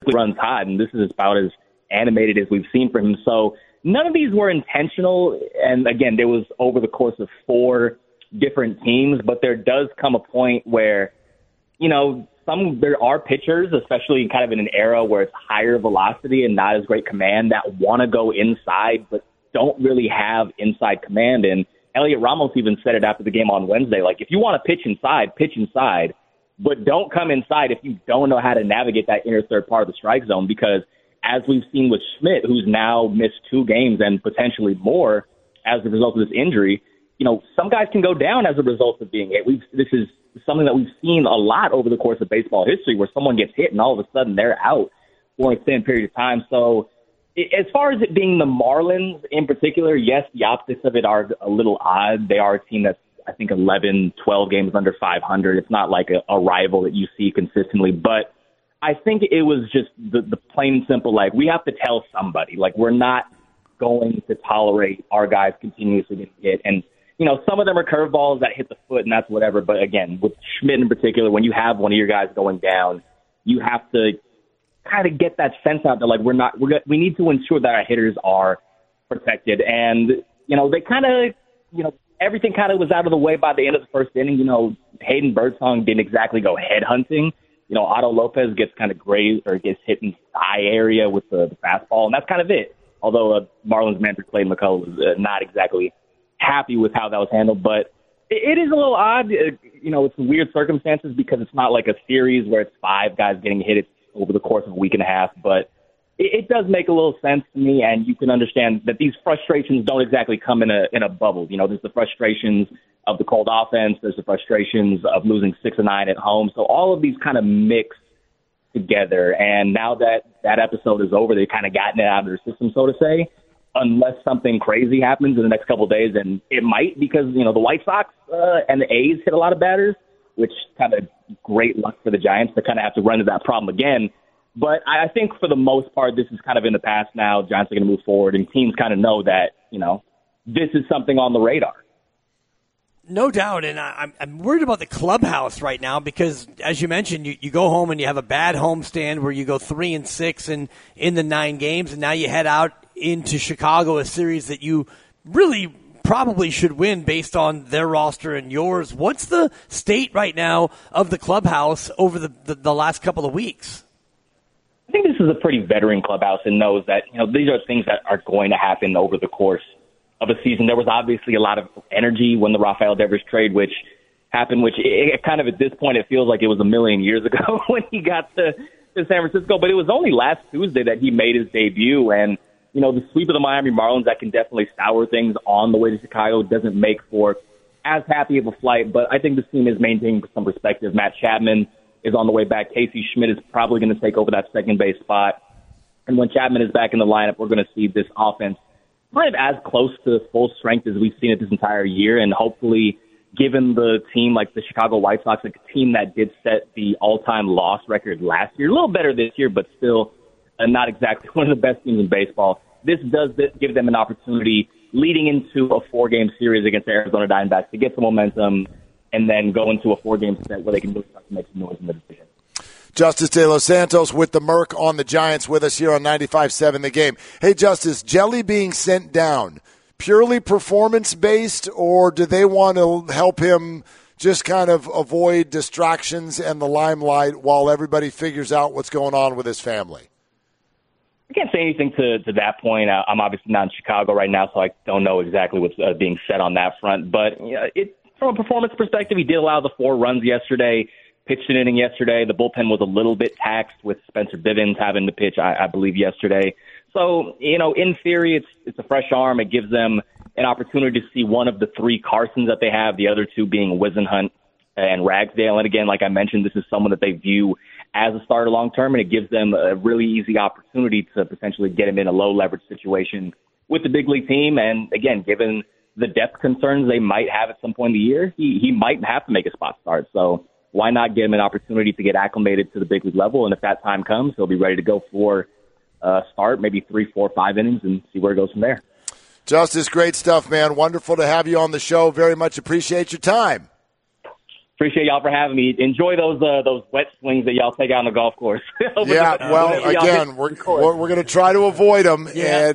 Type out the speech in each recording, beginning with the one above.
runs hot, and this is about as animated as we've seen from him. So none of these were intentional. And again, there was over the course of 4 different teams, but there does come a point where, there are pitchers, especially kind of in an era where it's higher velocity and not as great command, that want to go inside, but don't really have inside command. And Elliot Ramos even said it after the game on Wednesday, like, if you want to pitch inside, but don't come inside if you don't know how to navigate that inner third part of the strike zone, because as we've seen with Schmidt, who's now missed 2 games and potentially more as a result of this injury, some guys can go down as a result of being hit. This is something that we've seen a lot over the course of baseball history, where someone gets hit and all of a sudden they're out for an extended period of time. So as far as it being the Marlins in particular, yes, the optics of it are a little odd. They are a team that's, I think, 11, 12 games under 500. It's not like a rival that you see consistently. But I think it was just the plain and simple, like, we have to tell somebody. Like, we're not going to tolerate our guys continuously getting hit. And, some of them are curveballs that hit the foot, and that's whatever. But, again, with Schmidt in particular, when you have one of your guys going down, you have to kind of get that sense out that, like, we need to ensure that our hitters are protected. And, they kind of, everything kind of was out of the way by the end of the first inning. Hayden Birdsong didn't exactly go headhunting. Otto Lopez gets kind of grazed or gets hit in the thigh area with the fastball, and that's kind of it. Although Marlins manager Clayton McCullough was not exactly happy with how that was handled. But it is a little odd. It's weird circumstances because it's not like a series where it's 5 guys getting hit over the course of a week and a half. But it does make a little sense to me, and you can understand that these frustrations don't exactly come in a bubble. There's the frustrations of the cold offense. There's the frustrations of losing 6-9 at home. So all of these kind of mix together. And now that episode is over, they've kind of gotten it out of their system, so to say, unless something crazy happens in the next couple of days. And it might, because, the White Sox and the A's hit a lot of batters, which kind of great luck for the Giants to kind of have to run into that problem again. But I think for the most part, this is kind of in the past now. Giants are going to move forward, and teams kind of know that, this is something on the radar. No doubt, and I'm worried about the clubhouse right now because, as you mentioned, you go home and you have a bad homestand where you go 3-6 in the 9 games, and now you head out into Chicago, a series that you really probably should win based on their roster and yours. What's the state right now of the clubhouse over the last couple of weeks? I think this is a pretty veteran clubhouse and knows that, these are things that are going to happen over the course of a season. There was obviously a lot of energy when the Rafael Devers trade, which happened, which it kind of at this point, it feels like it was a million years ago when he got to San Francisco. But it was only last Tuesday that he made his debut. And, the sweep of the Miami Marlins, that can definitely sour things on the way to Chicago. Doesn't make for as happy of a flight. But I think this team is maintaining some perspective. Matt Chapman is on the way back. Casey Schmidt is probably going to take over that second base spot. And when Chapman is back in the lineup, we're going to see this offense kind of as close to full strength as we've seen it this entire year. And hopefully, given the team like the Chicago White Sox, like a team that did set the all-time loss record last year, a little better this year, but still not exactly one of the best teams in baseball, this does give them an opportunity leading into a 4-game series against the Arizona Diamondbacks to get some momentum and then go into a 4-game set where they can really start to make some noise in the division. Justice De Los Santos with the Merc on the Giants with us here on 95.7 The Game. Hey, Justice, Jelly being sent down, purely performance-based, or do they want to help him just kind of avoid distractions and the limelight while everybody figures out what's going on with his family? I can't say anything to that point. I'm obviously not in Chicago right now, so I don't know exactly what's being said on that front. But from a performance perspective, he did allow the 4 runs yesterday. Pitched an inning yesterday. The bullpen was a little bit taxed with Spencer Bivens having to pitch, I believe, yesterday. So, in theory, it's a fresh arm. It gives them an opportunity to see one of the 3 Carsons that they have, the other 2 being Wisenhunt and Ragsdale. And again, like I mentioned, this is someone that they view as a starter long-term, and it gives them a really easy opportunity to potentially get him in a low-leverage situation with the big league team. And again, given the depth concerns they might have at some point in the year, he might have to make a spot start. So why not give him an opportunity to get acclimated to the big league level? And if that time comes, he'll be ready to go for a start, maybe 3, 4, 5 innings, and see where it goes from there. Justice, great stuff, man. Wonderful to have you on the show. Very much appreciate your time. Appreciate y'all for having me. Enjoy those wet swings that y'all take out on the golf course. Yeah, well, again, we're going to try to avoid them,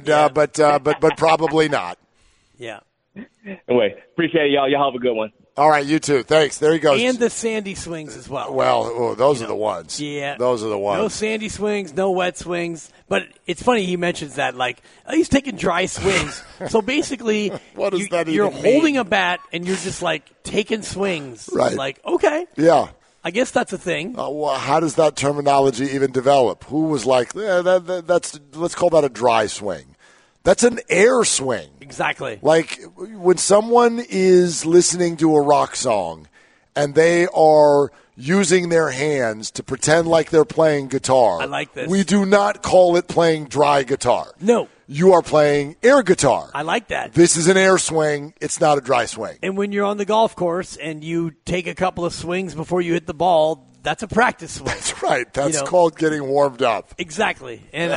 but probably not. Yeah. Anyway, appreciate it, y'all. Y'all have a good one. All right, you too. Thanks. There he goes. And the sandy swings as well. Well, those are the ones. Yeah. Those are the ones. No sandy swings, no wet swings. But it's funny he mentions that, like, he's taking dry swings. So basically, what does that even you're mean? holding a bat and you're just, like, taking swings. Right. Like, okay. Yeah. I guess that's a thing. Well, how does that terminology even develop? Who was like, that's let's call that a dry swing. That's an air swing. Exactly. Like when someone is listening to a rock song and they are using their hands to pretend like they're playing guitar. I like this. We do not call it playing dry guitar. No. You are playing air guitar. I like that. This is an air swing. It's not a dry swing. And when you're on the golf course and you take a couple of swings before you hit the ball, that's a practice swing. That's right. That's called getting warmed up. Exactly. And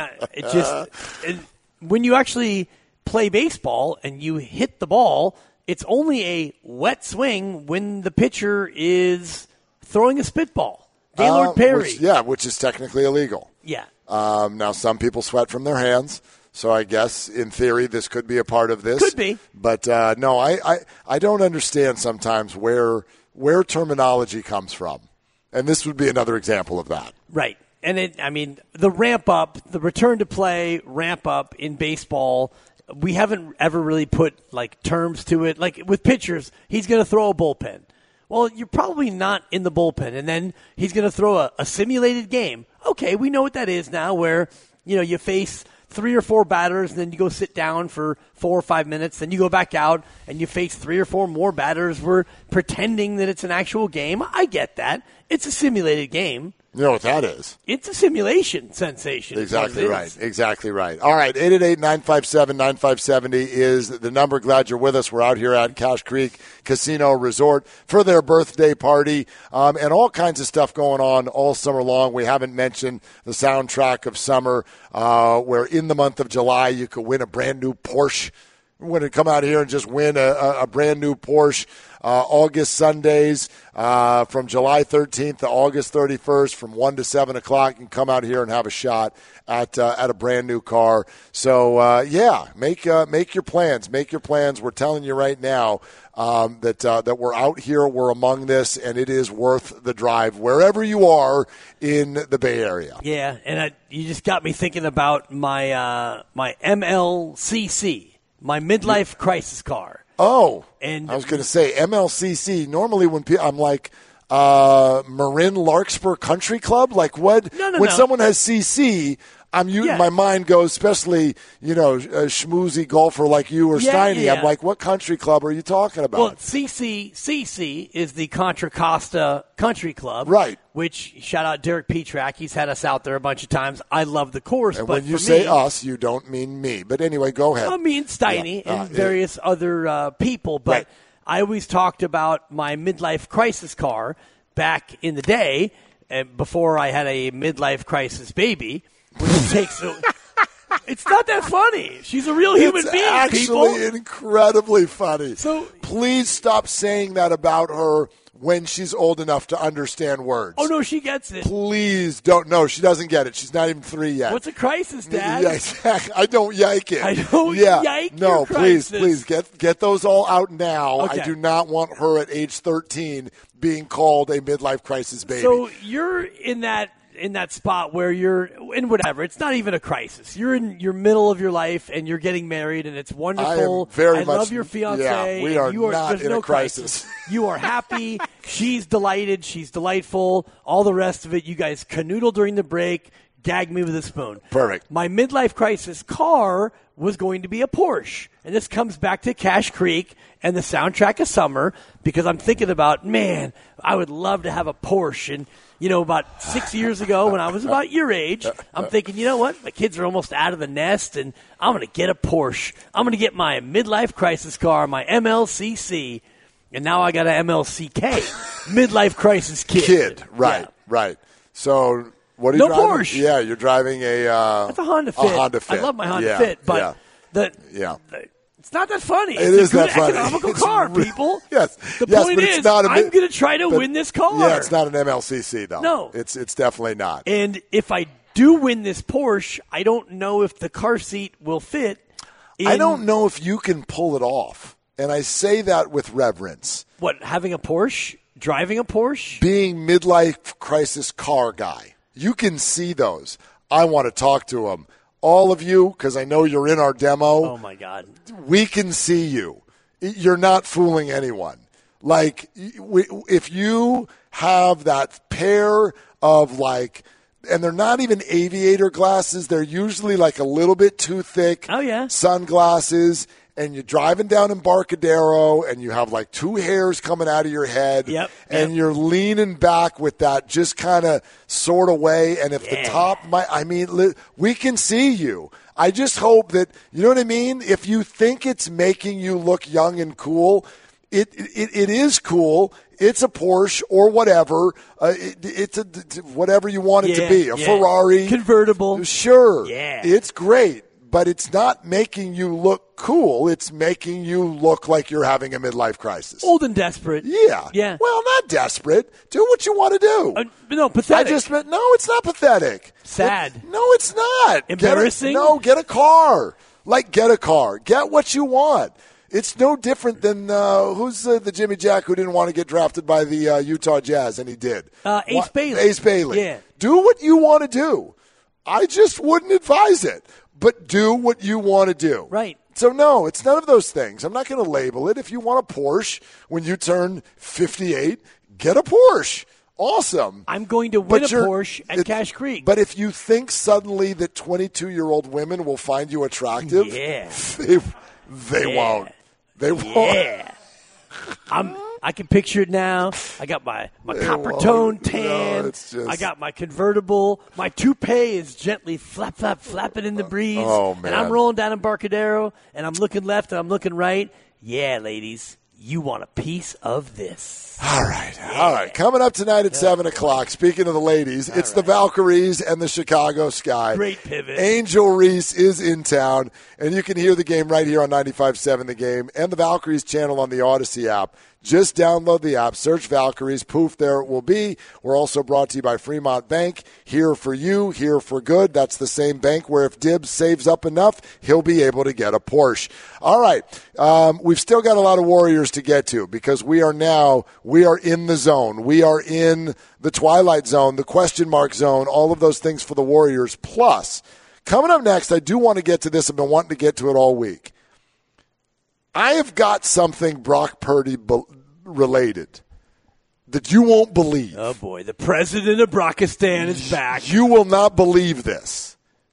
when you actually play baseball and you hit the ball, it's only a wet swing when the pitcher is throwing a spitball. Gaylord Perry. Which is technically illegal. Yeah. Now, some people sweat from their hands, so I guess in theory this could be a part of this. Could be. But no, I don't understand sometimes where terminology comes from. And this would be another example of that. Right. And the ramp up, the return to play ramp up in baseball, we haven't ever really put like terms to it. Like with pitchers, he's going to throw a bullpen. Well, you're probably not in the bullpen, and then he's going to throw a simulated game. Okay, we know what that is now, where you face 3 or 4 batters, and then you go sit down for 4 or 5 minutes, then you go back out and you face 3 or 4 more batters. We're pretending that it's an actual game. I get that. It's a simulated game. You know what that is? It's a simulation sensation. Exactly right. Exactly right. All right, 888-957-9570 is the number. Glad you're with us. We're out here at Cache Creek Casino Resort for their birthday party and all kinds of stuff going on all summer long. We haven't mentioned the soundtrack of summer where in the month of July you could win a brand new Porsche. We're going to come out here and just win a brand new Porsche. August Sundays from July 13th to August 31st from 1 to 7 o'clock. You can come out here and have a shot at a brand new car. So, make your plans. Make your plans. We're telling you right now that we're out here, we're among this, and it is worth the drive wherever you are in the Bay Area. Yeah, and you just got me thinking about my my MLCC, my midlife crisis car. Oh, and I was going to say MLCC. Normally, when I'm like Marin Larkspur Country Club, like what? When someone has CC, my mind goes, especially a schmoozy golfer like you or Steiny. Yeah. I'm like, what country club are you talking about? Well, CC is the Contra Costa Country Club, right? Which, shout out Derek Petrak, he's had us out there a bunch of times. I love the course. And but when you say us, you don't mean me. But anyway, go ahead. I mean Steiny and various other people. But right. I always talked about my midlife crisis car back in the day, before I had a midlife crisis baby. Which takes it's not that funny. She's a real human being, people. It's actually incredibly funny. So please stop saying that about her when she's old enough to understand words. Oh, no, she gets it. Please don't. No, she doesn't get it. She's not even 3 yet. What's a crisis, Dad? Yeah, exactly. I don't yike it. I don't yike No, your crisis. please get those all out now. Okay. I do not want her at age 13 being called a midlife crisis baby. So you're in that spot where you're in whatever. It's not even a crisis. You're in your middle of your life and you're getting married and it's wonderful. I love your fiance. Yeah, we are not in a crisis. You are happy. She's delighted. She's delightful. All the rest of it. You guys canoodle during the break. Gag me with a spoon. Perfect. My midlife crisis car was going to be a Porsche. And this comes back to Cache Creek and the soundtrack of summer because I'm thinking about, man, I would love to have a Porsche. And about 6 years ago when I was about your age, I'm thinking, you know what? My kids are almost out of the nest, and I'm going to get a Porsche. I'm going to get my midlife crisis car, my MLCC, and now I got an MLCK, midlife crisis kid. Right. So what are you driving? No Porsche. Yeah, you're driving It's a Honda Fit. A Honda Fit. I love my Honda Fit, but It's not that funny. It It's is a good that funny. economical It's car, re- people. Yes. The Yes, point but it's is, not a I'm going to try to win this car. Yeah, it's not an MLCC, though. No. It's definitely not. And if I do win this Porsche, I don't know if the car seat will fit. I don't know if you can pull it off. And I say that with reverence. What, having a Porsche? Driving a Porsche? Being midlife crisis car guy. You can see those. I want to talk to them. All of you, because I know you're in our demo. Oh, my God. We can see you. You're not fooling anyone. Like, if you have that pair of, like, and they're not even aviator glasses. They're usually like a little bit too thick. Oh, yeah. Sunglasses. And you're driving down Embarcadero, and you have like two hairs coming out of your head. Yep. And you're leaning back with that just kind of sort of way. And if the top we can see you. I just hope that, you know what I mean? If you think it's making you look young and cool, it is cool. It's a Porsche or whatever. It's whatever you want it to be. A Ferrari. Convertible. Sure. Yeah. It's great. But it's not making you look cool. It's making you look like you're having a midlife crisis. Old and desperate. Yeah. Yeah. Well, not desperate. Do what you want to do. No, pathetic. No, it's not pathetic. Sad. No, it's not. Embarrassing? Get a car. Get a car. Get what you want. It's no different than who's the Jimmy Jack who didn't want to get drafted by the Utah Jazz, and he did. Ace Bailey. Ace Bailey. Yeah. Do what you want to do. I just wouldn't advise it. But do what you want to do. Right. So, no, it's none of those things. I'm not going to label it. If you want a Porsche when you turn 58, get a Porsche. Awesome. I'm going to win a Porsche at Cache Creek. But if you think suddenly that 22-year-old women will find you attractive, they won't. They won't. Yeah. I can picture it now. I got my copper tone tan. I got my convertible. My toupee is gently flapping in the breeze. Oh, man. And I'm rolling down Embarcadero, and I'm looking left and I'm looking right. Yeah, ladies, you want a piece of this. All right. Coming up tonight at 7 o'clock, speaking of the ladies, it's the Valkyries and the Chicago Sky. Great pivot. Angel Reese is in town, and you can hear the game right here on 95.7 The Game and the Valkyries channel on the Odyssey app. Just download the app, search Valkyries, poof, there it will be. We're also brought to you by Fremont Bank. Here for you, here for good. That's the same bank where if Dibbs saves up enough, he'll be able to get a Porsche. All right, we've still got a lot of Warriors to get to because we are in the zone. We are in the twilight zone, the question mark zone, all of those things for the Warriors. Plus, coming up next, I do want to get to this. I've been wanting to get to it all week. I have got something Brock Purdy related that you won't believe. Oh, boy. The president of Brockistan is back. You will not believe this,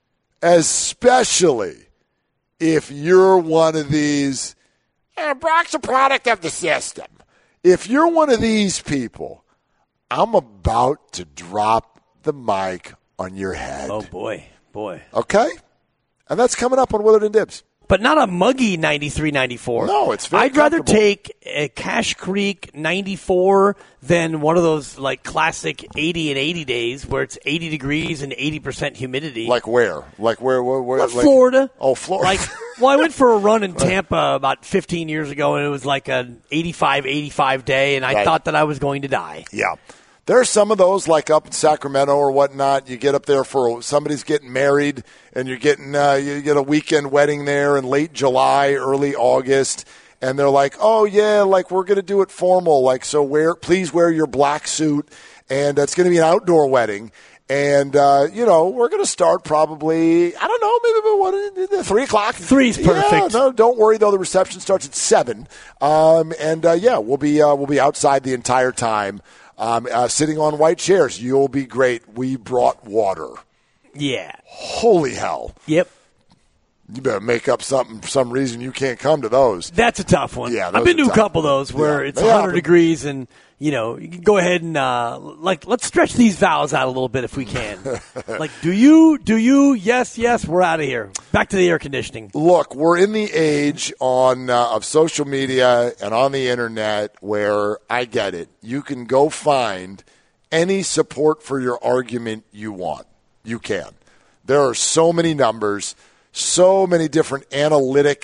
especially if you're one of these, Brock's a product of the system. If you're one of these people, I'm about to drop the mic on your head. Oh, boy. Okay? And that's coming up on Willard and Dibbs. But not a muggy 93-94. No, it's very I'd rather take a Cache Creek 94 than one of those like classic 80 and 80 days where it's 80 degrees and 80% humidity. Like where? Like where Florida. Oh, Florida. I went for a run in Tampa about 15 years ago, and it was like an 85 day, and I thought that I was going to die. Yeah. There are some of those, like up in Sacramento or whatnot. You get up there for somebody's getting married, and you're getting you get a weekend wedding there in late July, early August, and they're like, "Oh yeah, like we're going to do it formal, like so please wear your black suit, and it's going to be an outdoor wedding." And, we're going to start probably, I don't know, maybe 3 o'clock. 3 is perfect. Yeah, no, don't worry, though. The reception starts at 7. We'll be outside the entire time, sitting on white chairs. You'll be great. We brought water. Yeah. Holy hell. Yep. You better make up something for some reason you can't come to those. That's a tough one. Yeah, I've been to a couple of those where it's 100 degrees and, you can go ahead and, let's stretch these vows out a little bit if we can. Do you, yes, we're out of here. Back to the air conditioning. Look, we're in the age of social media and on the internet where I get it. You can go find any support for your argument you want. You can. There are so many numbers, so many different analytic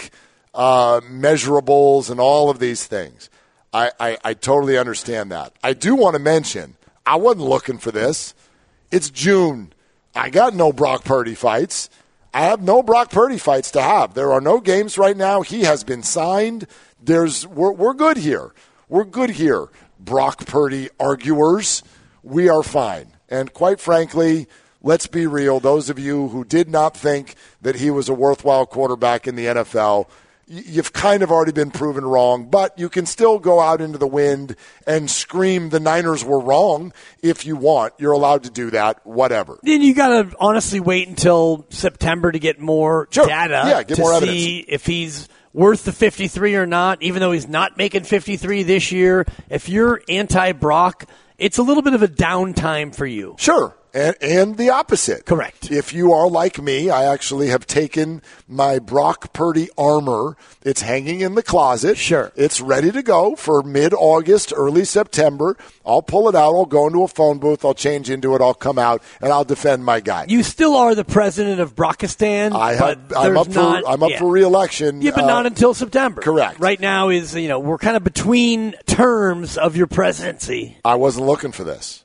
measurables and all of these things. I totally understand that. I do want to mention, I wasn't looking for this. It's June. I got no Brock Purdy fights. I have no Brock Purdy fights to have. There are no games right now. He has been signed. We're good here. We're good here, Brock Purdy arguers. We are fine. And quite frankly, let's be real. Those of you who did not think that he was a worthwhile quarterback in the NFL, you've kind of already been proven wrong, but you can still go out into the wind and scream the Niners were wrong if you want. You're allowed to do that, whatever. Then you got to honestly wait until September to get more data get to more see evidence. if he's worth the 53 or not, even though he's not making 53 this year. If you're anti-Brock, it's a little bit of a downtime for you. Sure. And the opposite. Correct. If you are like me, I actually have taken my Brock Purdy armor. It's hanging in the closet. Sure. It's ready to go for mid-August, early September. I'll pull it out. I'll go into a phone booth. I'll change into it. I'll come out, and I'll defend my guy. You still are the president of Brockistan. I'm up for re-election. Yeah, but not until September. Correct. Right now is, we're kind of between terms of your presidency. I wasn't looking for this.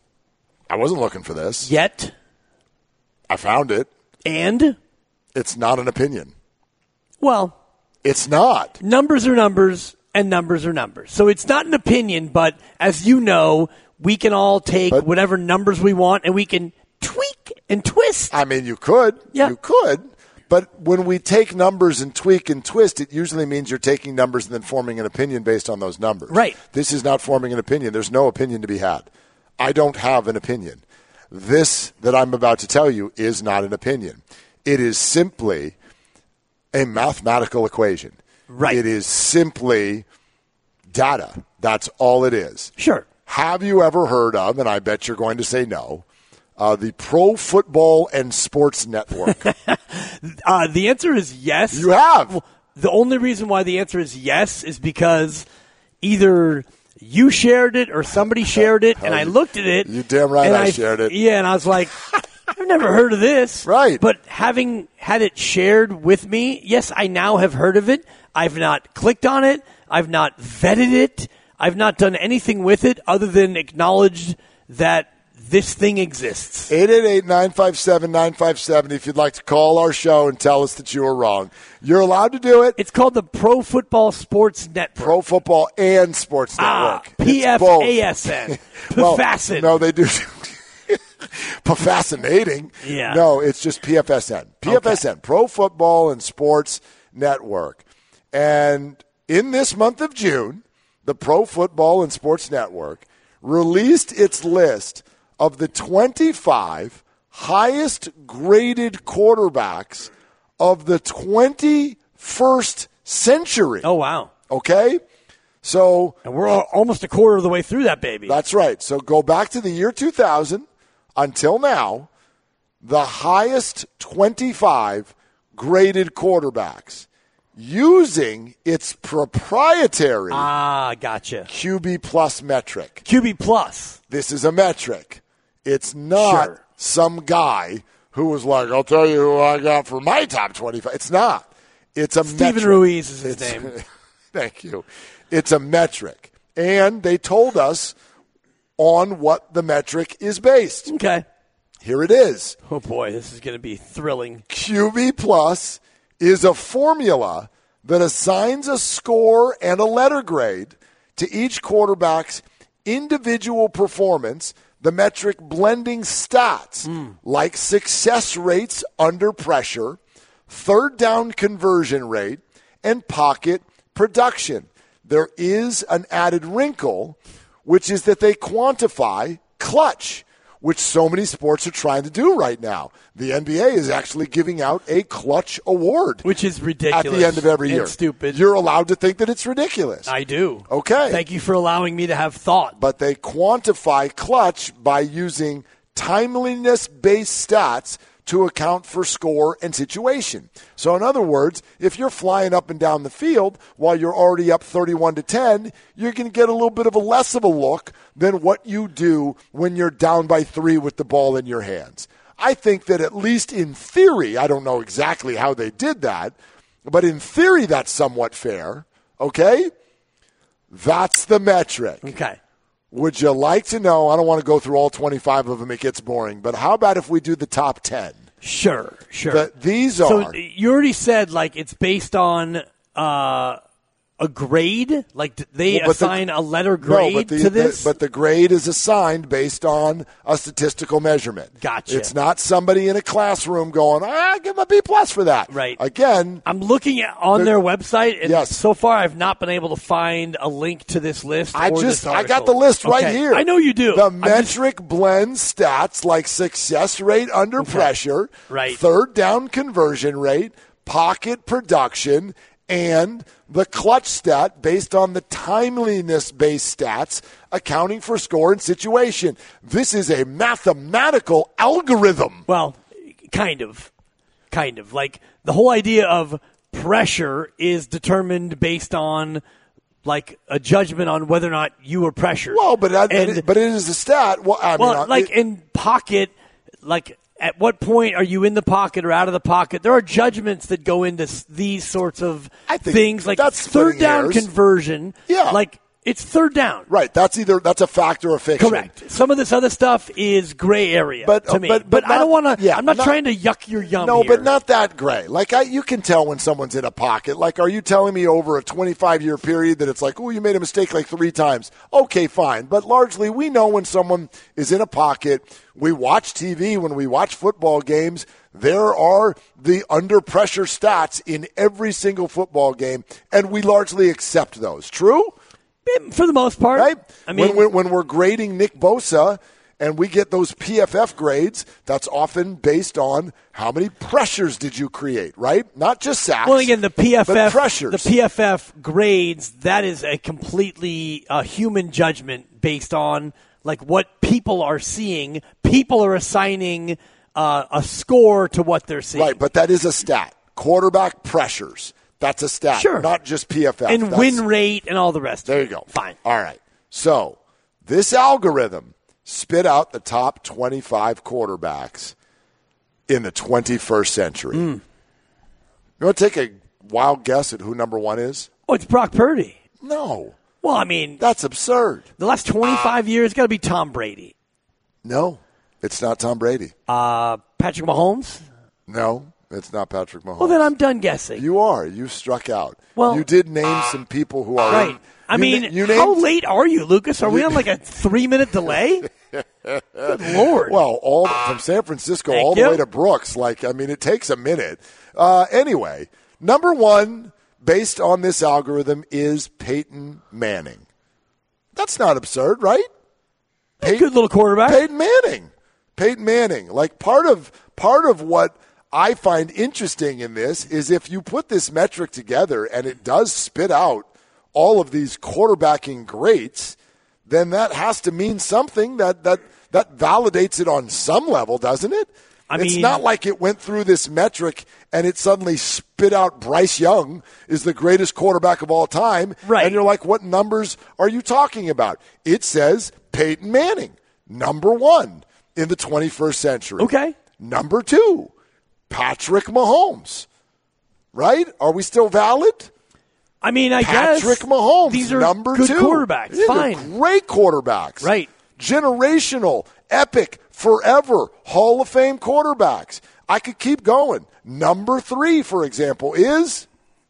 Yet. I found it. And? It's not an opinion. Well. It's not. Numbers are numbers, and numbers are numbers. So it's not an opinion, but as you know, we can all take whatever numbers we want, and we can tweak and twist. I mean, you could. Yeah. You could. But when we take numbers and tweak and twist, it usually means you're taking numbers and then forming an opinion based on those numbers. Right. This is not forming an opinion. There's no opinion to be had. I don't have an opinion. This that I'm about to tell you is not an opinion. It is simply a mathematical equation. Right. It is simply data. That's all it is. Sure. Have you ever heard of, and I bet you're going to say no, the Pro Football and Sports Network? The answer is yes. You have. Well, the only reason why the answer is yes is because either you shared it or somebody shared it, and I looked at it. You damn right I shared it. Yeah, and I was like, I've never heard of this. Right. But having had it shared with me, yes, I now have heard of it. I've not clicked on it. I've not vetted it. I've not done anything with it other than acknowledged that this thing exists. 888-957-9570 if you'd like to call our show and tell us that you were wrong. You're allowed to do it. It's called the Pro Football Sports Network. Pro Football and Sports Network. PFASN. Well, no, they do. Fascinating. Yeah. No, it's just PFSN. PFSN, okay. Pro Football and Sports Network. And in this month of June, the Pro Football and Sports Network released its list of the 25 highest graded quarterbacks of the 21st century. Oh, wow. Okay? So, and we're almost a quarter of the way through that baby. That's right. So go back to the year 2000 until now, the highest 25 graded quarterbacks using its proprietary gotcha. QB Plus metric. QB Plus. This is a metric. It's not some guy who was like, I'll tell you who I got for my top 25. It's not. It's a Steven metric. Ruiz is his name. Thank you. It's a metric. And they told us on what the metric is based. Okay. Here it is. Oh, boy, this is going to be thrilling. QB Plus is a formula that assigns a score and a letter grade to each quarterback's individual performance, the metric blending stats like success rates under pressure, third down conversion rate, and pocket production. There is an added wrinkle, which is that they quantify clutch, which so many sports are trying to do right now. The NBA is actually giving out a clutch award. Which is ridiculous. At the end of every year. And stupid. You're allowed to think that it's ridiculous. I do. Okay. Thank you for allowing me to have thought. But they quantify clutch by using timeliness-based stats to account for score and situation. So in other words, if you're flying up and down the field while you're already up 31-10, you're going to get a little bit of a less of a look than what you do when you're down by 3 with the ball in your hands. I think that at least in theory, I don't know exactly how they did that, but in theory that's somewhat fair, okay? That's the metric. Okay. Would you like to know, I don't want to go through all 25 of them, it gets boring, but how about if we do the top 10? Sure. These So are. you already said, like, it's based on a grade? Like, they assign a letter grade to this? But the grade is assigned based on a statistical measurement. Gotcha. It's not somebody in a classroom going, give them a B+ for that. Right. Again. I'm looking on their website, and yes. so far I've not been able to find a link to this list. I got the list right here. I know you do. The metric blends stats like success rate under pressure, right. third down conversion rate, pocket production, and the clutch stat based on the timeliness-based stats accounting for score and situation. This is a mathematical algorithm. Well, kind of. Like, the whole idea of pressure is determined based on, like, a judgment on whether or not you were pressured. Well, but it is a stat. In pocket, like, at what point are you in the pocket or out of the pocket? There are judgments that go into these sorts of things, like that's third down conversion. Yeah. Like, it's third down. Right. That's a fact or a fiction. Correct. Some of this other stuff is gray area to me. But I don't want to. I'm not trying to yuck your yum. No, here. but not that gray. Like you can tell when someone's in a pocket. Like, are you telling me over a 25-year period that it's like, oh, you made a mistake like 3 times? Okay, fine. But largely, we know when someone is in a pocket. We watch TV when we watch football games. There are the under pressure stats in every single football game, and we largely accept those. True? For the most part. Right? I mean, when we're grading Nick Bosa and we get those PFF grades, that's often based on how many pressures did you create, right? Not just sacks. Well, again, the PFF but pressures. The PFF grades, that is a completely human judgment based on like what people are seeing. People are assigning a score to what they're seeing. Right, but that is a stat. Quarterback pressures. That's a stat, sure. Not just PFF. And win rate and all the rest. There you go. Fine. All right. So this algorithm spit out the top 25 quarterbacks in the 21st century. You want to take a wild guess at who number 1 is? Oh, it's Brock Purdy. No. Well, I mean, that's absurd. The last 25 years got to be Tom Brady. No, it's not Tom Brady. Patrick Mahomes? No. It's not Patrick Mahomes. Well, then I'm done guessing. You are. You struck out. Well, you did name some people who are right. How late are you, Lucas? Are we on like a 3-minute delay? Good Lord. Well, all from San Francisco all the way to Brooks. It takes a minute. Anyway, number 1, based on this algorithm, is Peyton Manning. That's not absurd, right? Good little quarterback. Peyton Manning. Like part of what I find interesting in this is if you put this metric together and it does spit out all of these quarterbacking greats, then that has to mean something that validates it on some level, doesn't it? It's not like it went through this metric and it suddenly spit out Bryce Young is the greatest quarterback of all time. Right. And you're like, what numbers are you talking about? It says Peyton Manning, number 1 in the 21st century. Okay. Number 2. Patrick Mahomes, right? Are we still valid? I guess. Patrick Mahomes, these are number good 2. quarterbacks. These Fine. are great quarterbacks. Right. Generational, epic, forever, Hall of Fame quarterbacks. I could keep going. Number 3, for example, is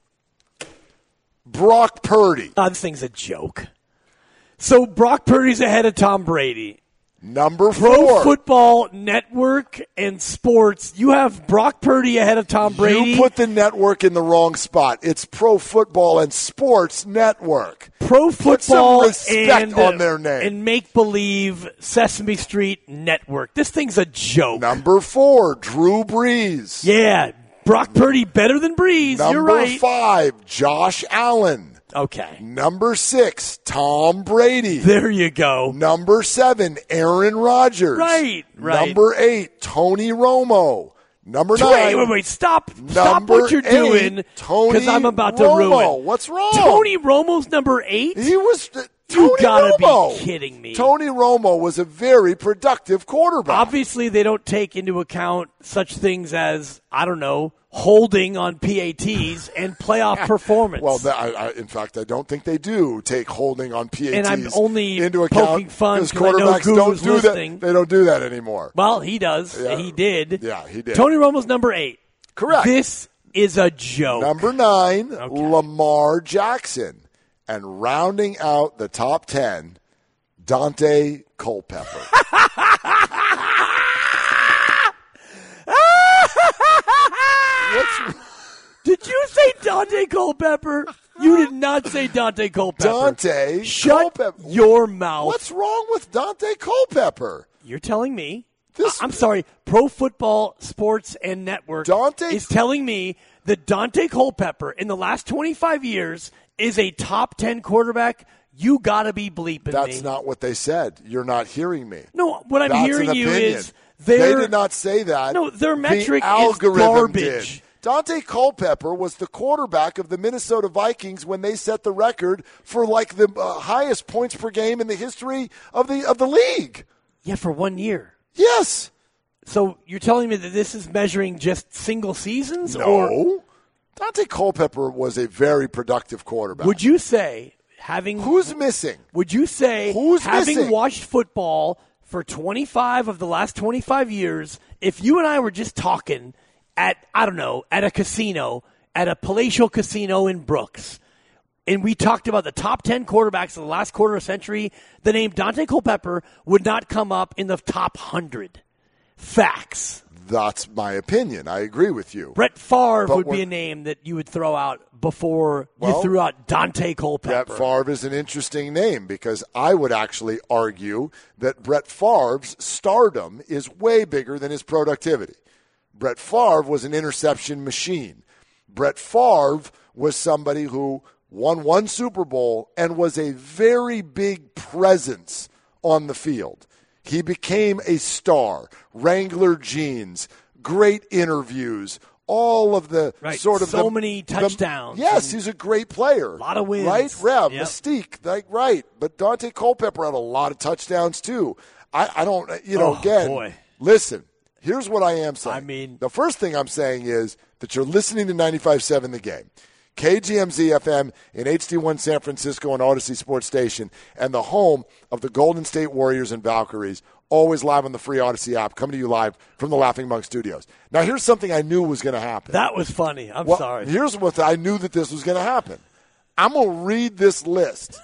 Brock Purdy. This thing's a joke. So Brock Purdy's ahead of Tom Brady. Number 4. Pro Football Network and Sports. You have Brock Purdy ahead of Tom Brady. You put the network in the wrong spot. It's Pro Football and Sports Network. Pro Football put some respect on their name. And Make Believe Sesame Street Network. This thing's a joke. Number 4, Drew Brees. Yeah, Brock Purdy better than Brees. You're right. Number 5, Josh Allen. Okay. Number 6, Tom Brady. There you go. Number 7, Aaron Rodgers. Right. Number 8, Tony Romo. Number 9. Wait. Stop what you're doing. Tony because I'm about to Romo. ruin. What's wrong? Tony Romo's number 8? He was You gotta be kidding me. Tony Romo was a very productive quarterback. Obviously, they don't take into account such things as, I don't know, holding on PATs and playoff performance. Well, in fact, I don't think they do take holding on PATs and I'm only into poking account fun because quarterbacks don't do that. They don't do that anymore. Well, he does. Yeah. He did. Yeah, he did. Tony Romo's number 8. Correct. This is a joke. Number 9, Lamar Jackson. And rounding out the top 10, Dante Culpepper. Did you say Dante Culpepper? You did not say Dante Culpepper. Dante Shut Culpepper. your mouth. What's wrong with Dante Culpepper? You're telling me. I'm sorry. Pro Football Sports and Network is telling me that Dante Culpepper in the last 25 years is a top 10 quarterback. You got to be bleeping me. That's not what they said. You're not hearing me. No, what I'm hearing you is they did not say that. No, their metric is garbage. Did. Dante Culpepper was the quarterback of the Minnesota Vikings when they set the record for like the highest points per game in the history of the league. Yeah, for 1 year. Yes. So you're telling me that this is measuring just single seasons? No. Or Dante Culpepper was a very productive quarterback. Would you say who's missing? Would you say having watched football for 25 of the last 25 years, if you and I were just talking at a casino, at a palatial casino in Brooks, and we talked about the top 10 quarterbacks of the last quarter of a century, the name Dante Culpepper would not come up in the top 100. Facts. That's my opinion. I agree with you. Brett Favre would be a name that you would throw out before you threw out Dante Culpepper. Brett Favre is an interesting name because I would actually argue that Brett Favre's stardom is way bigger than his productivity. Brett Favre was an interception machine. Brett Favre was somebody who won 1 Super Bowl and was a very big presence on the field. He became a star. Wrangler jeans, great interviews, all of the sort of many touchdowns. Yes, he's a great player. A lot of wins. Right? Mystique. Right. But Dante Culpepper had a lot of touchdowns too. I don't, boy. Listen, here's what I am saying. I mean, the first thing I'm saying is that you're listening to 95.7 The Game. KGMZ FM in HD1 San Francisco and Odyssey Sports Station, and the home of the Golden State Warriors and Valkyries, always live on the free Odyssey app, coming to you live from the Laughing Monk Studios. Now, here's something I knew was going to happen. That was funny. I'm sorry. Here's what I knew that this was going to happen. I'm going to read this list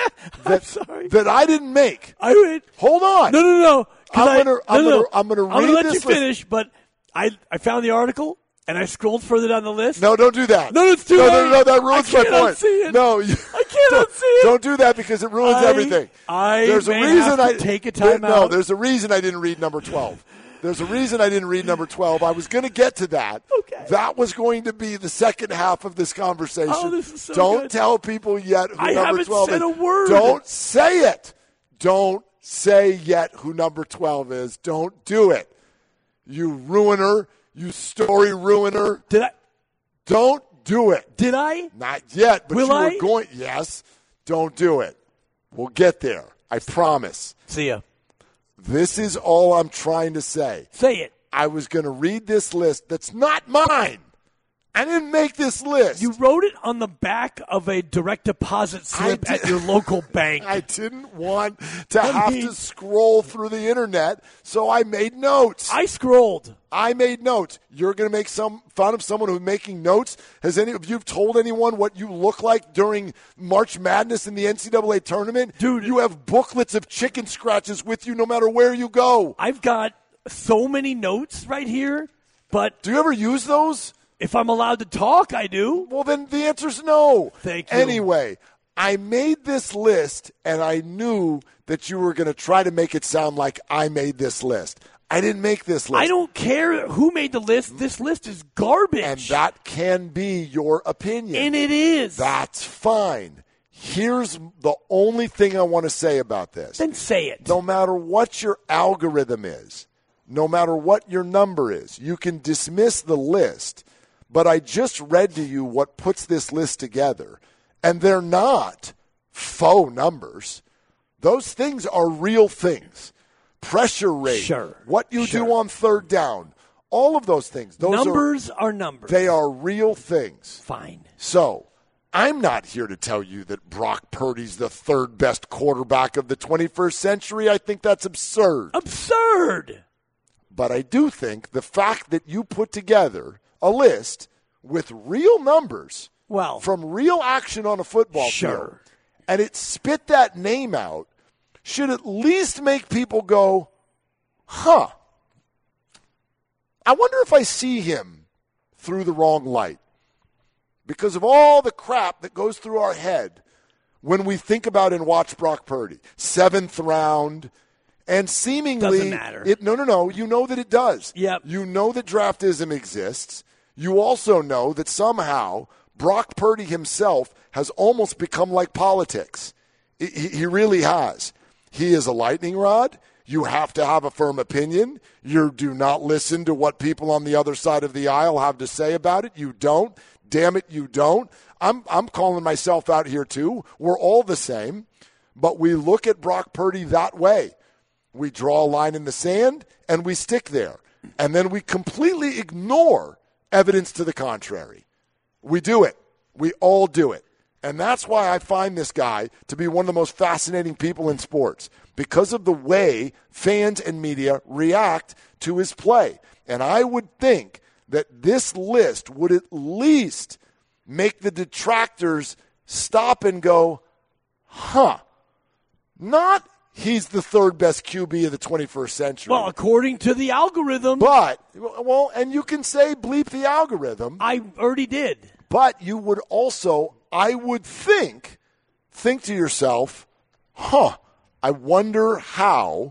that I didn't make. Hold on. No. I'm going to read this. I'm going to let you finish, but I found the article. And I scrolled further down the list. No, don't do that. No, it's too late. No, that ruins my point. See it. No, I can't unsee it. Don't do that because it ruins everything. There's a reason I take a timeout. No, there's a reason I didn't read number 12. There's a reason I didn't read number 12. I was going to get to that. Okay. That was going to be the second half of this conversation. Oh, this is so Don't good. tell people yet who number 12 is. I haven't said a word. Don't say it. Don't say yet who number 12 is. Don't do it. You ruiner. You story ruiner. Did I? Don't do it. Did I? Not yet, but Will you I? were going. Yes. Don't do it. We'll get there. I promise. See ya. This is all I'm trying to say. Say it. I was going to read this list that's not mine. I didn't make this list. You wrote it on the back of a direct deposit slip at your local bank. I didn't want to have to scroll through the internet, so I made notes. I scrolled. I made notes. You're going to make some fun of someone who's making notes? Has any of you told anyone what you look like during March Madness in the NCAA tournament? Dude. You have booklets of chicken scratches with you no matter where you go. I've got so many notes right here, but... Do you ever use those? If I'm allowed to talk, I do. Well, then the answer's no. Thank you. Anyway, I made this list, and I knew that you were going to try to make it sound like I made this list. I didn't make this list. I don't care who made the list. This list is garbage. And that can be your opinion. And it is. That's fine. Here's the only thing I want to say about this. Then say it. No matter what your algorithm is, no matter what your number is, you can dismiss the list. But I just read to you what puts this list together. And they're not faux numbers. Those things are real things. Pressure rate, Sure. what you do on third down, all of those things. Those numbers are numbers. They are real things. Fine. So I'm not here to tell you that Brock Purdy's the third best quarterback of the 21st century. I think that's absurd. Absurd. But I do think the fact that you put together a list with real numbers from real action on a football field, and it spit that name out, should at least make people go, huh, I wonder if I see him through the wrong light. Because of all the crap that goes through our head when we think about and watch Brock Purdy. 7th round, and seemingly doesn't matter. No. You know that it does. Yep. You know that draftism exists. You also know that somehow Brock Purdy himself has almost become like politics. He really has. He is a lightning rod. You have to have a firm opinion. You do not listen to what people on the other side of the aisle have to say about it. You don't. Damn it, you don't. I'm calling myself out here too. We're all the same, but we look at Brock Purdy that way. We draw a line in the sand and we stick there. And then we completely ignore evidence to the contrary. We do it. We all do it. And that's why I find this guy to be one of the most fascinating people in sports, because of the way fans and media react to his play. And I would think that this list would at least make the detractors stop and go, huh, not he's the third best QB of the 21st century. Well, according to the algorithm. But, and you can say bleep the algorithm. I already did. But you would also, I would think to yourself, huh, I wonder how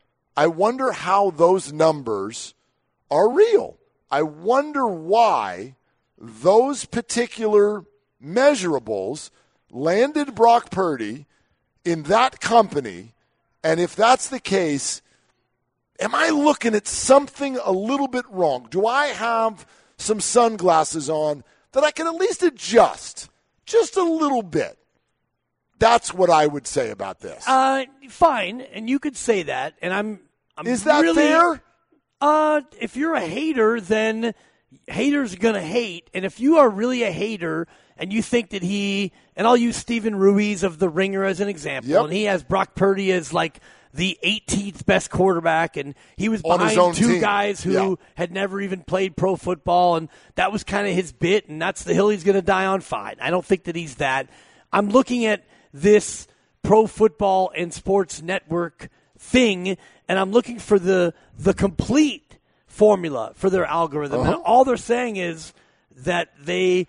those numbers are real. I wonder why those particular measurables landed Brock Purdy in that company. And if that's the case, am I looking at something a little bit wrong? Do I have some sunglasses on that I can at least adjust just a little bit? That's what I would say about this. Fine, and you could say that, and I'm Is that really, fair? If you're a hater, then haters are going to hate. And if you are really a hater and you think that and I'll use Steven Ruiz of The Ringer as an example, and he has Brock Purdy as like the 18th best quarterback, and he was behind two guys who had never even played pro football, and that was kind of his bit, and that's the hill he's going to die on. Fine. I don't think that he's that. I'm looking at this Pro Football and Sports Network thing, and I'm looking for the complete formula for their algorithm. And all they're saying is that they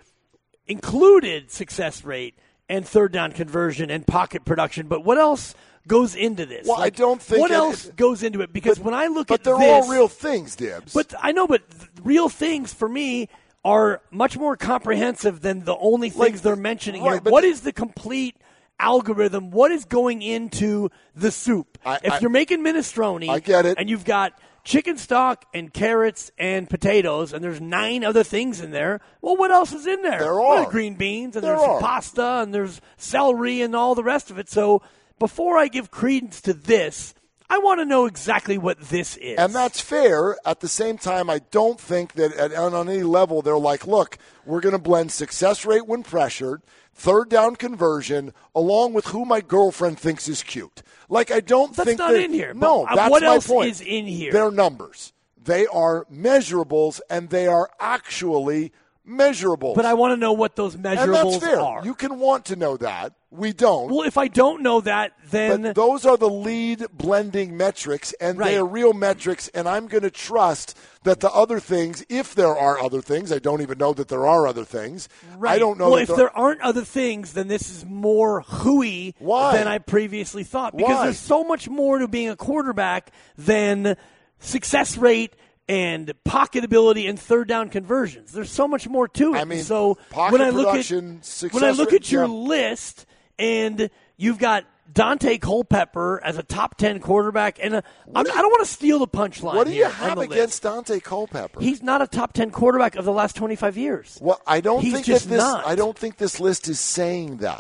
included success rate and third down conversion and pocket production. But what else goes into this? Well, I don't think what else goes into it? Because when I look at this, but they're all real things, Dibs. But I know, but real things for me are much more comprehensive than the only things they're mentioning here. What is the complete algorithm? What is going into the soup? If you're making minestrone, I get it, and you've got chicken stock and carrots and potatoes, and there's 9 other things in there, well, what else is in there? There are. Well, green beans, and there's pasta, and there's celery, and all the rest of it. So before I give credence to this, I want to know exactly what this is. And that's fair. At the same time, I don't think that on any level they're like, look, we're going to blend success rate when pressured, third down conversion, along with who my girlfriend thinks is cute. Like, I don't think that's not in here. No, that's what my else point. is in here? They're numbers. They are measurables, and they are actually measurables. But I want to know what those measurables and that's fair. are. You can want to know that. We don't. Well, if I don't know that, then... But those are the lead blending metrics, and they are real metrics, and I'm going to trust that the other things, if there are other things, I don't even know that there are other things. Right. I don't know. Well, if there aren't other things, then this is more hooey than I previously thought. Because there's so much more to being a quarterback than success rate and pocket ability and third down conversions. There's so much more to it. I mean, so pocket when I look production, at your list, and you've got Dante Culpepper as a top 10 quarterback, and I don't want to steal the punchline. What do you have against Dante Culpepper? He's not a top 10 quarterback of the last 25 years. Well, I don't He's think just that this. not. I don't think this list is saying that.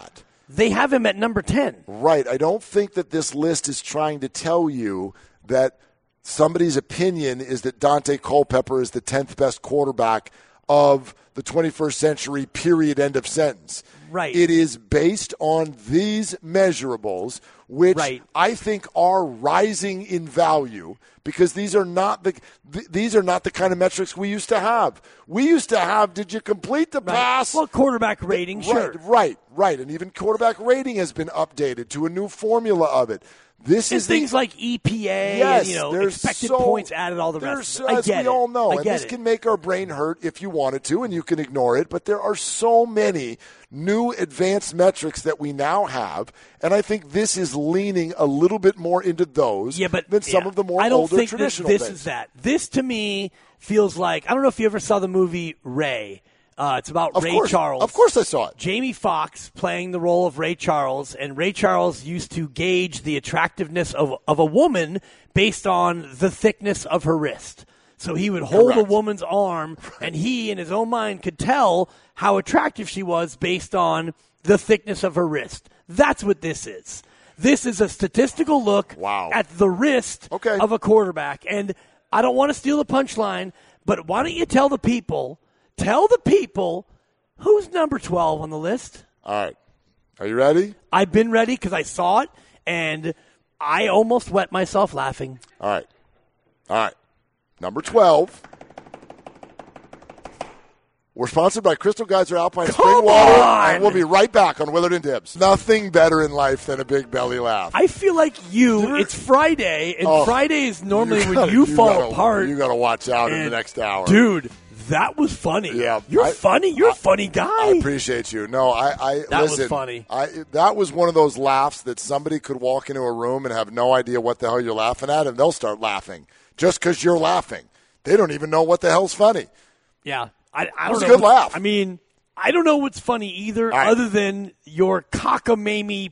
they have him at number 10. Right. I don't think that this list is trying to tell you that somebody's opinion is that Dante Culpepper is the 10th best quarterback of the 21st century, period, end of sentence. Right. It is based on these measurables, which I think are rising in value because these are not the kind of metrics we used to have. We used to have, did you complete the pass? Well, quarterback rating, sure. Right. And even quarterback rating has been updated to a new formula of it. This is things like EPA and expected points added, all the rest of it. As we all know, and this can make our brain hurt if you wanted to, and you can ignore it, but there are so many new advanced metrics that we now have, and I think this is leaning a little bit more into those than some of the more older traditional this days. Is that. This, to me, feels like, I don't know if you ever saw the movie Ray. It's about Ray Charles. Of course I saw it. Jamie Foxx playing the role of Ray Charles, and Ray Charles used to gauge the attractiveness of a woman based on the thickness of her wrist. So he would hold a woman's arm, and he, in his own mind, could tell how attractive she was based on the thickness of her wrist. That's what this is. This is a statistical look at the wrist of a quarterback. And I don't want to steal the punchline, but why don't you tell the people who's number 12 on the list. All right. Are you ready? I've been ready because I saw it, and I almost wet myself laughing. All right. Number 12. We're sponsored by Crystal Geyser Alpine Spring Water, and we'll be right back on Willard and Dibs. Nothing better in life than a big belly laugh. I feel like it's Friday, and Friday is normally when you fall apart. You got to watch out in the next hour. Dude, that was funny. Yeah, You're funny. You're a funny guy. I appreciate you. No, that listen, was funny. That was one of those laughs that somebody could walk into a room and have no idea what the hell you're laughing at, and they'll start laughing just because you're laughing. They don't even know what the hell's funny. Yeah. I don't know. It was a good laugh. I mean, I don't know what's funny either, other than your cockamamie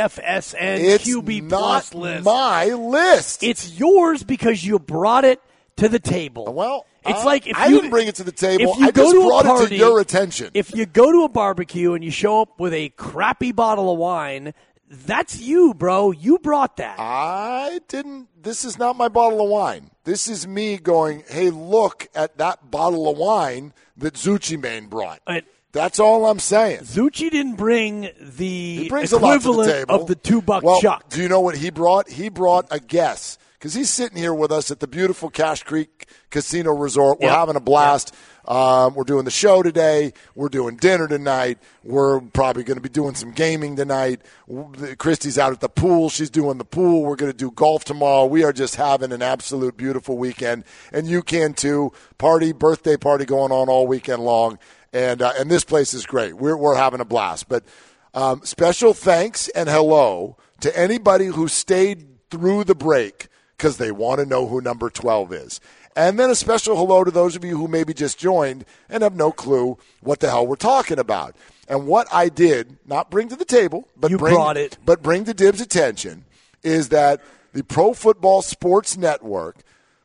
PFSN QB Plus list. It's not my list. It's yours because you brought it to the table. Well, it's like if I didn't bring it to the table. I just brought it to your attention. If you go to a barbecue and you show up with a crappy bottle of wine, that's you, bro. You brought that. I didn't. This is not my bottle of wine. This is me going, hey, look at that bottle of wine that Zucci Mane brought. That's all I'm saying. Zucci didn't bring the equivalent of the $2 chuck. Do you know what he brought? He brought a guess. Because he's sitting here with us at the beautiful Cache Creek Casino Resort. We're having a blast. We're doing the show today. We're doing dinner tonight. We're probably going to be doing some gaming tonight. Christy's out at the pool. She's doing the pool. We're going to do golf tomorrow. We are just having an absolute beautiful weekend. And you can too. Birthday party going on all weekend long. And this place is great. We're having a blast. But special thanks and hello to anybody who stayed through the break because they want to know who number 12 is. And then a special hello to those of you who maybe just joined and have no clue what the hell we're talking about. And what I did, not bring to the table, but bring to Dib's attention, is that the Pro Football Sports Network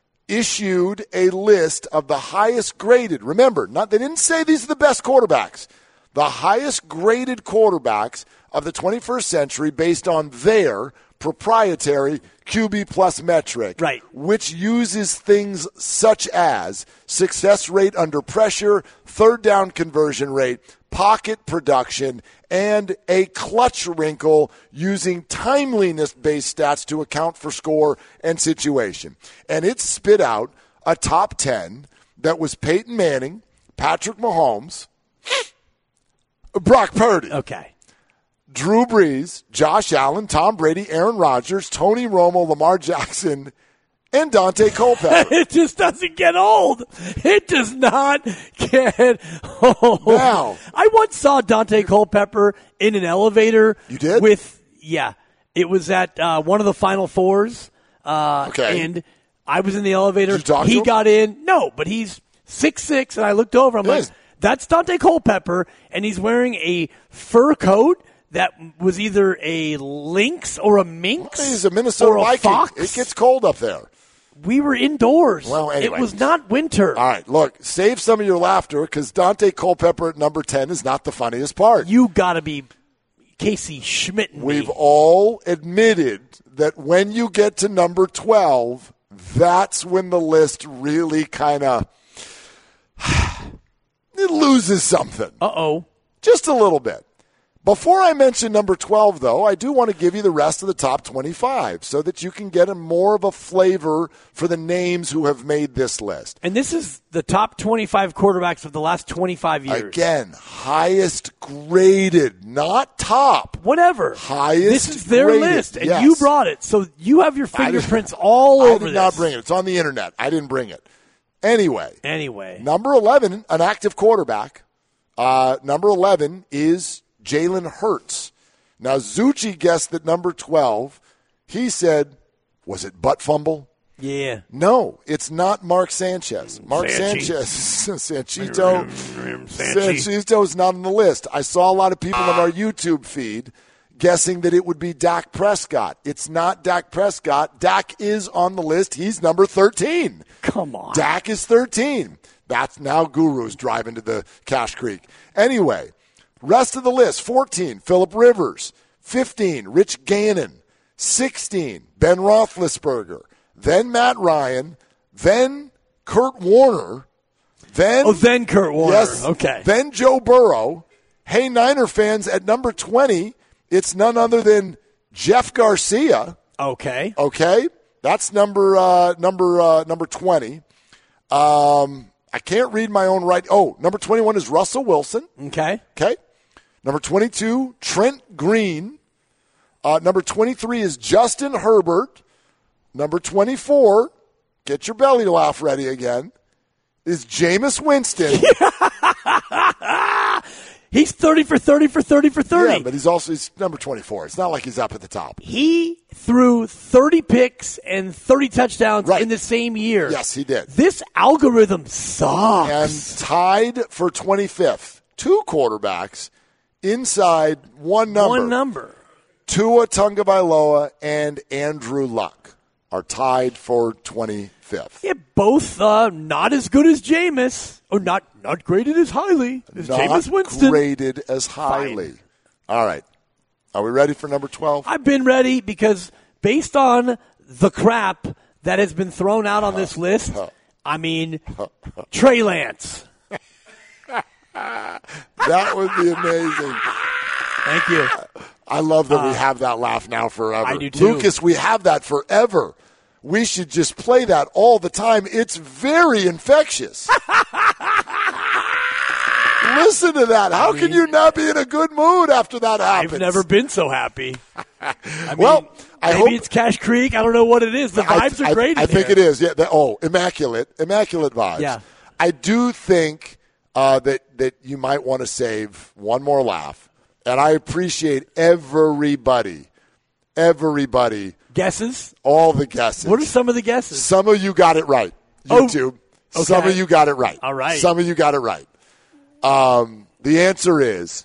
issued a list of the highest graded. Remember, they didn't say these are the best quarterbacks. The highest graded quarterbacks of the 21st century based on their proprietary QB Plus metric, which uses things such as success rate under pressure, third down conversion rate, pocket production, and a clutch wrinkle using timeliness-based stats to account for score and situation. And it spit out a top 10 that was Peyton Manning, Patrick Mahomes, Brock Purdy. Drew Brees, Josh Allen, Tom Brady, Aaron Rodgers, Tony Romo, Lamar Jackson, and Dante Culpepper. It just doesn't get old. It does not get old. Now, I once saw Dante Culpepper in an elevator. You did? It was at one of the Final Fours. And I was in the elevator. Did you talk to him? Got in. No, but he's 6'6", and I looked over. I'm like, that's Dante Culpepper, and he's wearing a fur coat that was either a lynx or a minx. Well, he's a Minnesota Viking. Fox. It gets cold up there. We were indoors. Well, anyway. It was not winter. All right, look, save some of your laughter because Dante Culpepper at number 10 is not the funniest part. You got to be Casey Schmidt and We've me. all admitted that when you get to number 12, that's when the list really kind of it loses something. Uh-oh. Just a little bit. Before I mention number 12, though, I do want to give you the rest of the top 25 so that you can get more of a flavor for the names who have made this list. And this is the top 25 quarterbacks of the last 25 years. Again, highest graded, not top. Whatever. Highest This is their graded, list, and yes. you brought it. So you have your fingerprints all over this. I did not bring it. It's on the internet. I didn't bring it. Anyway, number 11, an active quarterback. Number 11 is Jalen Hurts. Now, Zucci guessed that number 12. He said, was it butt fumble? Yeah. No, it's not Mark Sanchez. Mark Sanchez, Sanchito is not on the list. I saw a lot of people on our YouTube feed guessing that it would be Dak Prescott. It's not Dak Prescott. Dak is on the list. He's number 13. Come on. Dak is 13. That's now Guru's driving to the Cache Creek. Anyway, rest of the list, 14, Phillip Rivers. 15, Rich Gannon. 16, Ben Roethlisberger. Then Matt Ryan. Then Kurt Warner. Then Kurt Warner. Yes. Okay. Then Joe Burrow. Hey, Niner fans, at number 20, it's none other than Jeff Garcia. Okay. That's number 20. I can't read my own writing. Oh, number 21 is Russell Wilson. Okay. Number 22, Trent Green. Number 23 is Justin Herbert. Number 24, get your belly laugh ready again, is Jameis Winston. He's 30 for 30 for 30 for 30. Yeah, but he's number 24. It's not like he's up at the top. He threw 30 picks and 30 touchdowns in the same year. Yes, he did. This algorithm sucks. And tied for 25th, two quarterbacks inside one number. Tua Tagovailoa and Andrew Luck are tied for 25th. Yeah, both not as good as Jameis, or not graded as highly as Jameis Winston. Not graded as highly. Fine. All right. Are we ready for number 12? I've been ready because based on the crap that has been thrown out on this list, I mean, Trey Lance. That would be amazing. Thank you. I love that we have that laugh now forever. I do too. Lucas, we have that forever. We should just play that all the time. It's very infectious. Listen to that. How can you not be in a good mood after that happens? I've never been so happy. I mean, well, I maybe it's Cache Creek. I don't know what it is. The vibes are great. I think it is. Yeah. Immaculate vibes. Yeah. I do think that you might want to save one more laugh, and I appreciate everybody. Guesses? All the guesses. What are some of the guesses? Some of you got it right. YouTube. Okay. Some of you got it right. All right. Some of you got it right. The answer is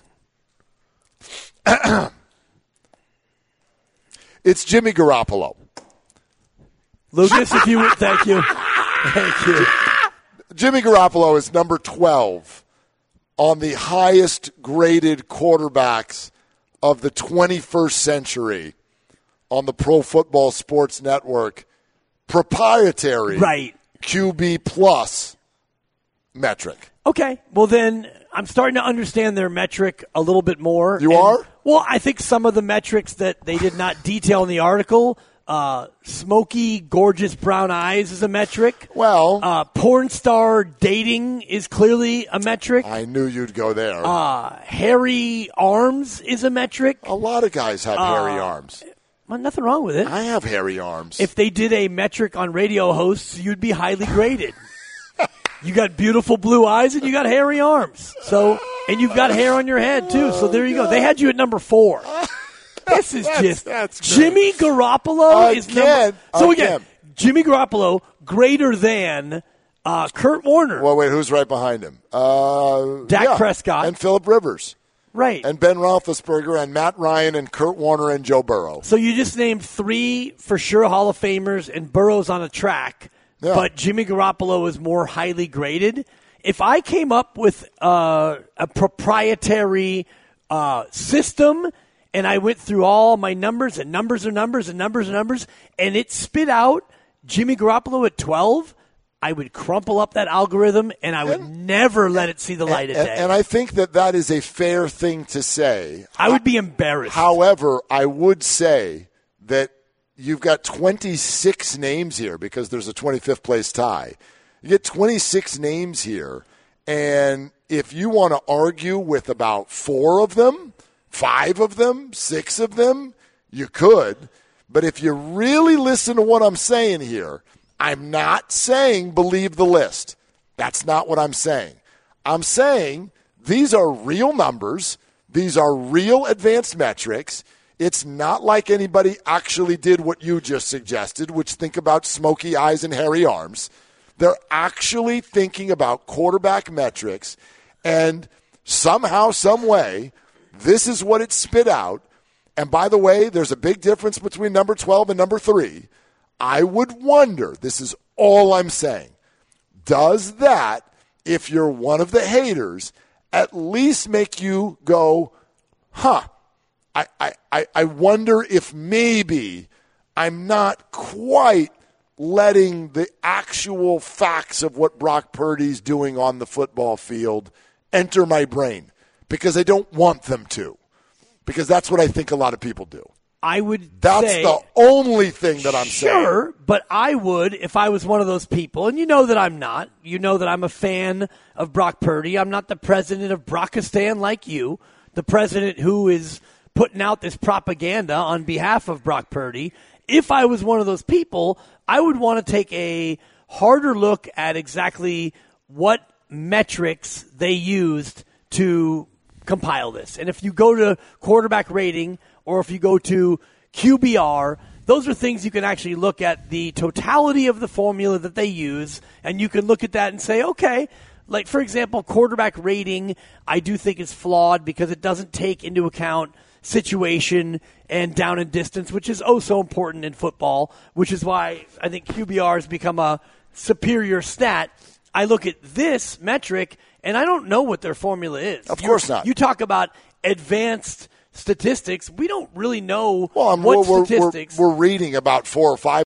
it's Jimmy Garoppolo. Lucas, if you would, thank you. Thank you. Jimmy Garoppolo is number 12 on the highest graded quarterbacks of the 21st century on the Pro Football Sports Network proprietary QB plus metric. Okay. Well, then I'm starting to understand their metric a little bit more. You are? Well, I think some of the metrics that they did not detail in the article, smoky, gorgeous brown eyes is a metric. Well, porn star dating is clearly a metric. I knew you'd go there. Hairy arms is a metric. A lot of guys have hairy arms. Well, nothing wrong with it. I have hairy arms. If they did a metric on radio hosts, you'd be highly graded. You got beautiful blue eyes and you got hairy arms. So, and you've got hair on your head too. So there you go. They had you at number 4. This is that's Jimmy Garoppolo is number. So again, Jimmy Garoppolo greater than Kurt Warner. Well, wait, who's right behind him? Dak Prescott and Phillip Rivers. Right. And Ben Roethlisberger and Matt Ryan and Kurt Warner and Joe Burrow. So you just named 3 for sure Hall of Famers and Burrow's on a track. Yeah. But Jimmy Garoppolo is more highly graded. If I came up with a proprietary system and I went through all my numbers and numbers and numbers and numbers and numbers, and it spit out Jimmy Garoppolo at 12, I would crumple up that algorithm, and I would never let it see the light of day. And I think that is a fair thing to say. I would be embarrassed. However, I would say that you've got 26 names here because there's a 25th place tie. You get 26 names here, and if you want to argue with about 4 of them, 5 of them, 6 of them, you could. But if you really listen to what I'm saying here, I'm not saying believe the list. That's not what I'm saying. I'm saying these are real numbers. These are real advanced metrics. It's not like anybody actually did what you just suggested, which think about smoky eyes and hairy arms. They're actually thinking about quarterback metrics, and somehow, some way, this is what it spit out. And by the way, there's a big difference between number 12 and number 3. I would wonder, this is all I'm saying, does that, if you're one of the haters, at least make you go, I wonder if maybe I'm not quite letting the actual facts of what Brock Purdy's doing on the football field enter my brain, because I don't want them to, because that's what I think a lot of people do. That's the only thing that I'm saying. Sure, but I would if I was one of those people, and you know that I'm not. You know that I'm a fan of Brock Purdy. I'm not the president of Brockistan like you, the president who is putting out this propaganda on behalf of Brock Purdy. If I was one of those people, I would want to take a harder look at exactly what metrics they used to compile this. And if you go to quarterback rating, or if you go to QBR, those are things you can actually look at the totality of the formula that they use, and you can look at that and say, okay, like, for example, quarterback rating, I do think is flawed because it doesn't take into account situation and down and distance, which is so important in football, which is why I think QBR has become a superior stat. I look at this metric, and I don't know what their formula is. Of course not. You talk about advanced statistics. We don't really know what statistics. We're reading about 4 or 5